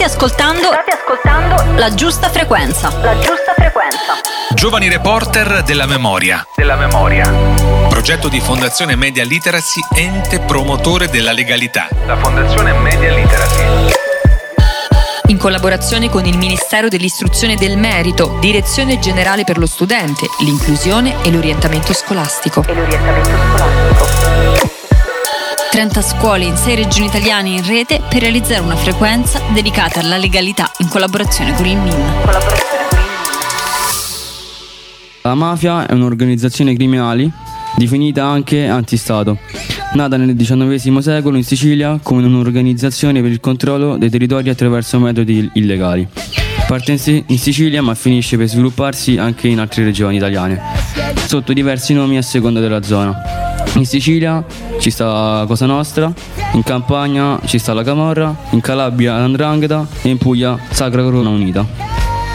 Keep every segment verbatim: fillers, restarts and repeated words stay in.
State ascoltando, state ascoltando la giusta frequenza. La giusta frequenza. Giovani reporter della memoria. Della memoria. Progetto di Fondazione Media Literacy, ente promotore della legalità. La Fondazione Media Literacy. In collaborazione con il Ministero dell'Istruzione e del Merito, Direzione Generale per lo Studente, l'Inclusione e l'Orientamento Scolastico. E l'orientamento scolastico. trenta scuole in sei regioni italiane in rete per realizzare una frequenza dedicata alla legalità in collaborazione con il M I N. La mafia è un'organizzazione criminale definita anche antistato, nata nel diciannovesimo secolo in Sicilia come un'organizzazione per il controllo dei territori attraverso metodi illegali. Parte in Sicilia ma finisce per svilupparsi anche in altre regioni italiane, sotto diversi nomi a seconda della zona. In Sicilia ci sta Cosa Nostra, in Campania ci sta la Camorra, in Calabria l'Andrangheta e in Puglia Sacra Corona Unita.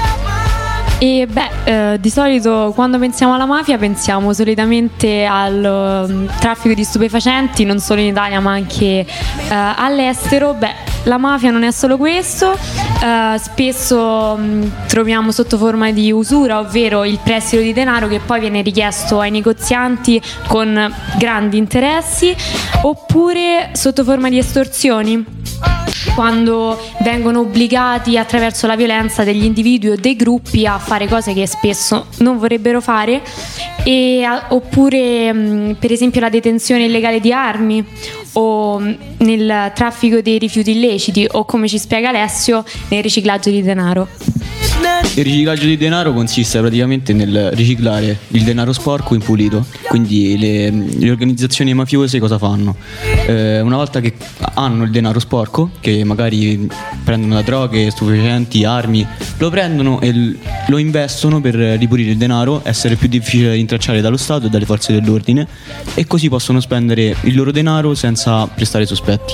E beh, eh, di solito quando pensiamo alla mafia pensiamo solitamente al um, traffico di stupefacenti, non solo in Italia ma anche uh, all'estero. Beh, la mafia non è solo questo, uh, spesso um, troviamo sotto forma di usura, ovvero il prestito di denaro che poi viene richiesto ai negozianti con grandi interessi, oppure sotto forma di estorsioni, quando vengono obbligati attraverso la violenza degli individui o dei gruppi a fare cose che spesso non vorrebbero fare, e, oppure mh, per esempio la detenzione illegale di armi, o mh, nel traffico dei rifiuti illeciti, o come ci spiega Alessio, nel riciclaggio di denaro. Il riciclaggio di denaro consiste praticamente nel riciclare il denaro sporco in pulito. Quindi le, le organizzazioni mafiose cosa fanno? Eh, una volta che hanno il denaro sporco, che magari prendono da droghe, stupefacenti, armi, lo prendono e l- lo investono per ripulire il denaro, essere più difficile da rintracciare dallo Stato e dalle forze dell'ordine, e così possono spendere il loro denaro senza prestare sospetti.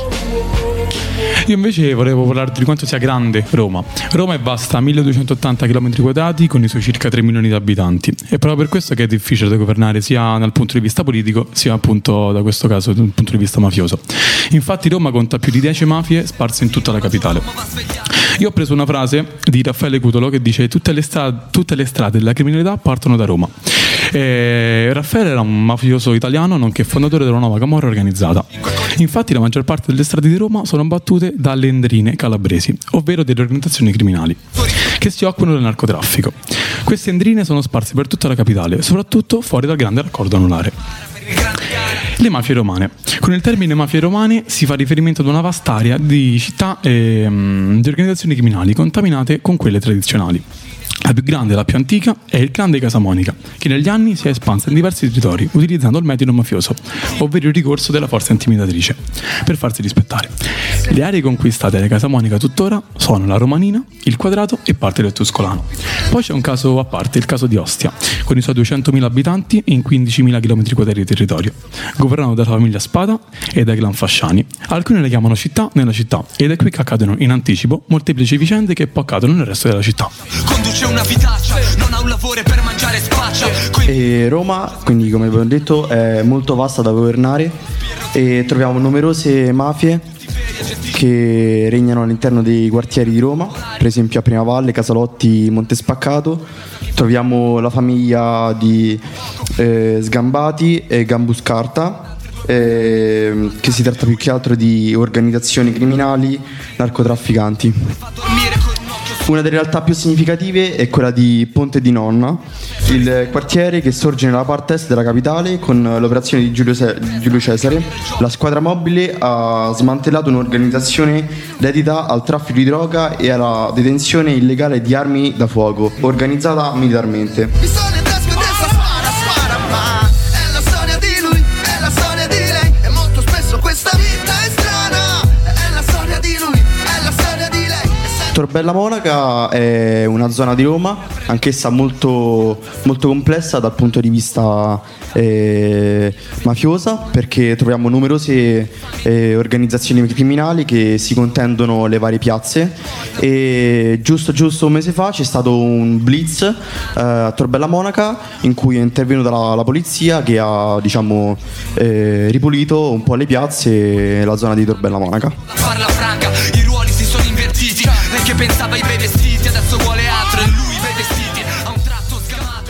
Io invece volevo parlarti di quanto sia grande Roma. Roma è vasta milleduecentottanta chilometri quadrati con i suoi circa tre milioni di abitanti. È proprio per questo che è difficile da governare sia dal punto di vista politico sia appunto da questo caso dal punto di vista mafioso. Infatti Roma conta più di dieci mafie sparse in tutta la capitale. Io ho preso una frase di Raffaele Cutolo che dice: tutte le, stra- tutte le strade della criminalità partono da Roma. E Raffaele era un mafioso italiano nonché fondatore della nuova camorra organizzata. Infatti la maggior parte delle strade di Roma sono battute dalle endrine calabresi, ovvero delle organizzazioni criminali che si occupano del narcotraffico. Queste endrine sono sparse per tutta la capitale, soprattutto fuori dal grande raccordo anulare. Le mafie romane. Con il termine mafie romane si fa riferimento ad una vasta area di città e um, di organizzazioni criminali contaminate con quelle tradizionali. La più grande e la più antica è il clan dei Casamonica, che negli anni si è espansa in diversi territori utilizzando il metodo mafioso, ovvero il ricorso della forza intimidatrice, per farsi rispettare. Le aree conquistate dai Casamonica tuttora sono la Romanina, il Quadrato e parte del Tuscolano. Poi c'è un caso a parte, il caso di Ostia, con i suoi duecentomila abitanti in quindicimila chilometri quadrati di territorio, governato dalla famiglia Spada e dai clan Fasciani. Alcuni le chiamano città nella città, ed è qui che accadono in anticipo molteplici vicende che poi accadono nel resto della città. Conduce una vitaccia, non ha un lavoro per mangiare spaccia. E Roma, quindi come abbiamo detto, è molto vasta da governare e troviamo numerose mafie che regnano all'interno dei quartieri di Roma, per esempio a Primavalle, Casalotti, Montespaccato. Troviamo la famiglia di eh, Sgambati e Gambuscarta, eh, che si tratta più che altro di organizzazioni criminali, narcotrafficanti. Una delle realtà più significative è quella di Ponte di Nonna, il quartiere che sorge nella parte est della capitale con l'operazione di Giulio, Ce- Giulio Cesare. La squadra mobile ha smantellato un'organizzazione dedita al traffico di droga e alla detenzione illegale di armi da fuoco, organizzata militarmente. Torbella Monaca è una zona di Roma, anch'essa molto, molto complessa dal punto di vista eh, mafiosa, perché troviamo numerose eh, organizzazioni criminali che si contendono le varie piazze. E giusto giusto un mese fa c'è stato un blitz eh, a Torbella Monaca in cui è intervenuta la, la polizia, che ha diciamo eh, ripulito un po' le piazze e la zona di Torbella Monaca. Parla franca, i ruoli si sono invertiti. che pensava ai bei vestiti, adesso vuole altro e lui bei vestiti a un tratto sgamato.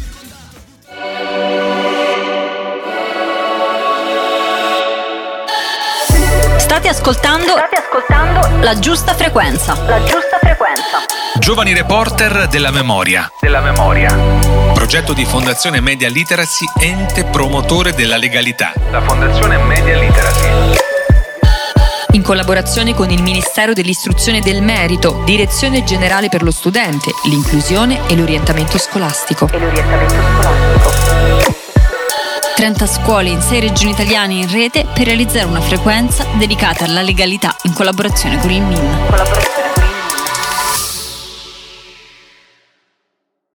State ascoltando, State ascoltando la giusta frequenza. La giusta frequenza. Giovani Reporter della Memoria. Della Memoria. Progetto di Fondazione Media Literacy, ente promotore della legalità. La Fondazione Media Literacy. In collaborazione con il Ministero dell'Istruzione e del Merito, Direzione Generale per lo Studente, l'Inclusione e l'Orientamento Scolastico. E l'orientamento scolastico. trenta scuole in sei regioni italiane in rete per realizzare una frequenza dedicata alla legalità in collaborazione con il M I N. Collaborazione